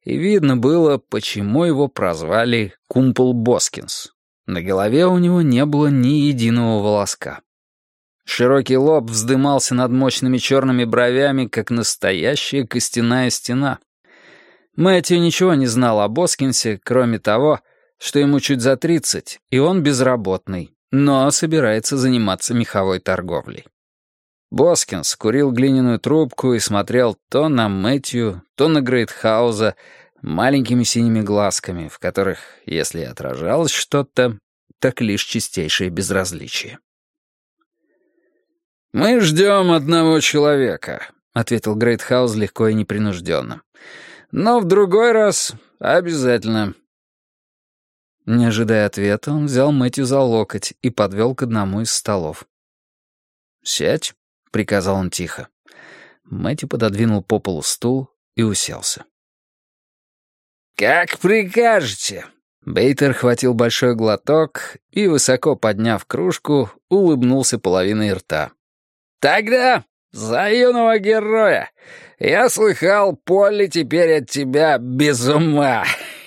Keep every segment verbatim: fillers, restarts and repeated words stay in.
и видно было, почему его прозвали Кумпл Боскинс. На голове у него не было ни единого волоска. Широкий лоб вздымался над мощными черными бровями, как настоящая костяная стена. Мэтью ничего не знал о Боскинсе, кроме того, что ему чуть за тридцать, и он безработный, но собирается заниматься меховой торговлей. Боскинс курил глиняную трубку и смотрел то на Мэтью, то на Грейтхауза маленькими синими глазками, в которых, если и отражалось что-то, так лишь чистейшее безразличие. «Мы ждем одного человека», — ответил Грейтхауз легко и непринужденно. «Но в другой раз обязательно». Не ожидая ответа, он взял Мэтью за локоть и подвел к одному из столов. «Сядь», — приказал он тихо. Мэтью пододвинул по полу стул и уселся. «Как прикажете». Бейтер хватил большой глоток и, высоко подняв кружку, улыбнулся половиной рта. «Тогда за юного героя! Я слыхал, Полли теперь от тебя без ума!»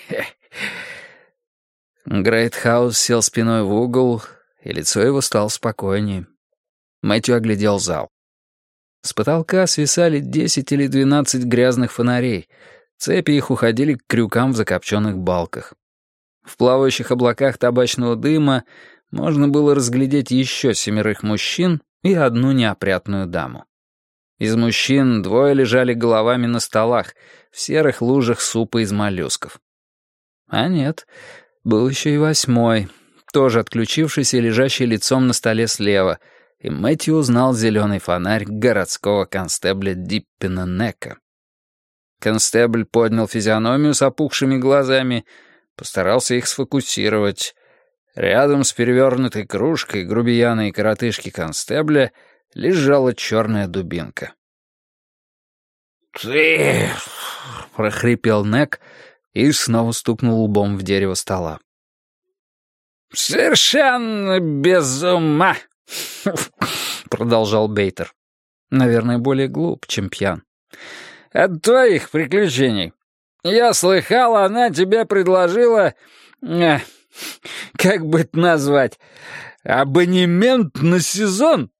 Грейтхаус сел спиной в угол, и лицо его стало спокойнее. Мэтью оглядел зал. С потолка свисали десять или двенадцать грязных фонарей. Цепи их уходили к крюкам в закопченных балках. В плавающих облаках табачного дыма можно было разглядеть еще семерых мужчин и одну неопрятную даму. Из мужчин двое лежали головами на столах, в серых лужах супа из моллюсков. А нет, был еще и восьмой, тоже отключившийся и лежащий лицом на столе слева, и Мэтью узнал зеленый фонарь городского констебля Диппина Нека. Констебль поднял физиономию с опухшими глазами, постарался их сфокусировать. Рядом с перевернутой кружкой грубияна и коротышки констебля лежала черная дубинка. «Ты!» — прохрипел Нек и снова стукнул лбом в дерево стола. «Совершенно без ума!» — продолжал Бейтер. Наверное, более глуп, чем пьян. «От твоих приключений. Я слыхал, она тебе предложила... Э, как бы это назвать? Абонемент на сезон?»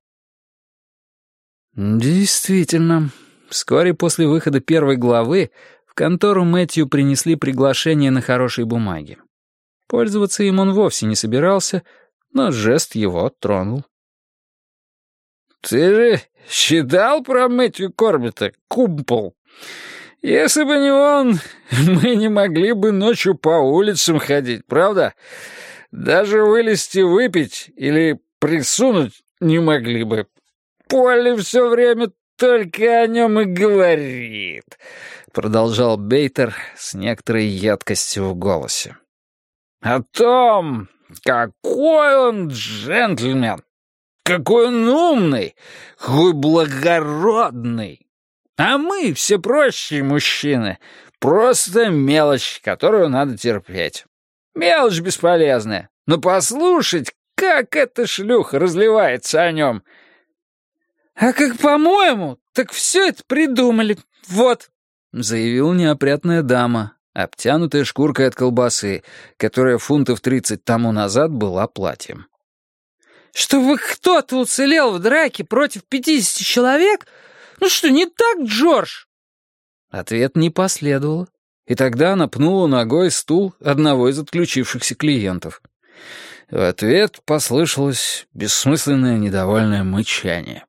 Действительно. Вскоре после выхода первой главы в контору Мэтью принесли приглашение на хорошей бумаге. Пользоваться им он вовсе не собирался, но жест его тронул. «Ты же считал про Мэтью Корбетта, Кумпл? Если бы не он, мы не могли бы ночью по улицам ходить, правда? Даже вылезти выпить или присунуть не могли бы. Полли все время только о нем и говорит», — продолжал Бейтер с некоторой едкостью в голосе. «О том, какой он джентльмен, какой он умный, какой благородный. А мы, все прочие мужчины, просто мелочь, которую надо терпеть. Мелочь бесполезная, но послушать, как эта шлюха разливается о нем. А как по-моему, так все это придумали, вот», — заявила неопрятная дама, обтянутая шкуркой от колбасы, которая фунтов тридцать тому назад была платьем. «Чтобы кто-то уцелел в драке против пятидесяти человек? Ну что, не так, Джордж?» Ответ не последовало, и тогда она пнула ногой стул одного из отключившихся клиентов. В ответ послышалось бессмысленное недовольное мычание.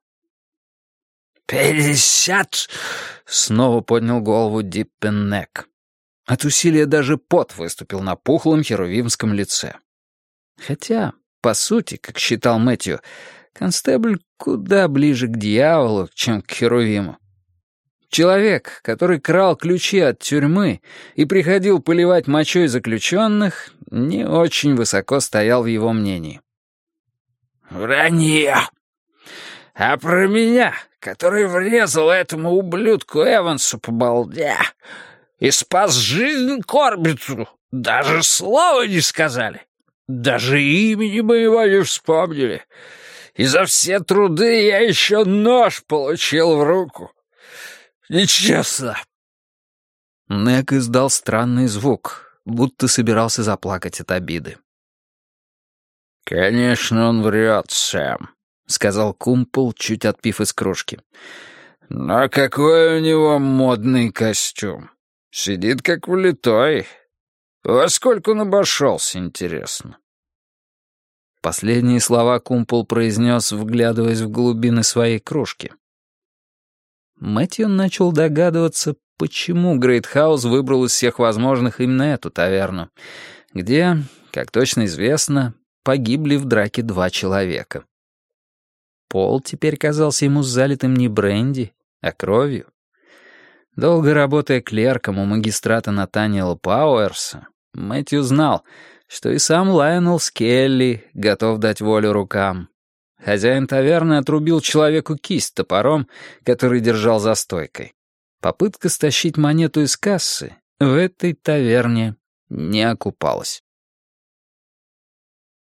«Пятьдесят!» — снова поднял голову Диппин Нек. От усилия даже пот выступил на пухлом херувимском лице. Хотя, по сути, как считал Мэтью, констебль куда ближе к дьяволу, чем к херувиму. Человек, который крал ключи от тюрьмы и приходил поливать мочой заключенных, не очень высоко стоял в его мнении. «Вранье! А про меня, который врезал этому ублюдку Эвансу по балде и спас жизнь Корбетту, даже слова не сказали, даже имени моего не вспомнили. И за все труды я еще нож получил в руку. Нечестно». Нек издал странный звук, будто собирался заплакать от обиды. «Конечно, он врет, Сэм», — сказал Кумпол, чуть отпив из кружки. «Но какой у него модный костюм! Сидит как влитой. Во сколько он обошелся, интересно?» Последние слова Кумпол произнес, вглядываясь в глубины своей кружки. Мэтью начал догадываться, почему Грейтхаус выбрал из всех возможных именно эту таверну, где, как точно известно, погибли в драке два человека. Пол теперь казался ему залитым не бренди, а кровью. Долго работая клерком у магистрата Натаниэла Пауэрса, Мэтью знал, что и сам Лайонел Скелли готов дать волю рукам. Хозяин таверны отрубил человеку кисть топором, который держал за стойкой. Попытка стащить монету из кассы в этой таверне не окупалась.